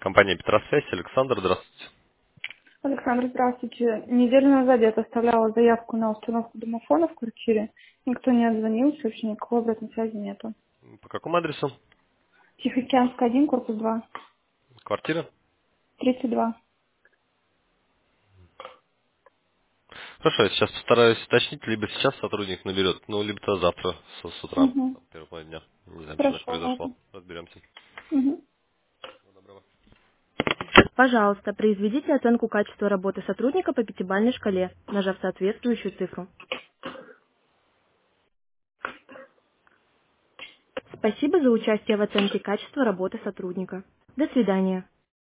Компания Петросвязь. Александр, здравствуйте. Александр, здравствуйте. Неделю назад я оставляла заявку на установку домофона в квартире. Никто не отзвонился, вообще никакой обратной связи нету. По какому адресу? Тихоокеанская, 1, корпус 2, Квартира? 32. Хорошо, я сейчас постараюсь уточнить, либо сейчас сотрудник наберет, ну, либо то завтра с утра, Угу. там, первого половины дня. Не знаю, почему так Хорошо, произошло. ладно. Разберемся. Угу. Всего доброго. Пожалуйста, произведите оценку качества работы сотрудника по пятибалльной шкале, нажав соответствующую цифру. Спасибо за участие в оценке качества работы сотрудника. До свидания.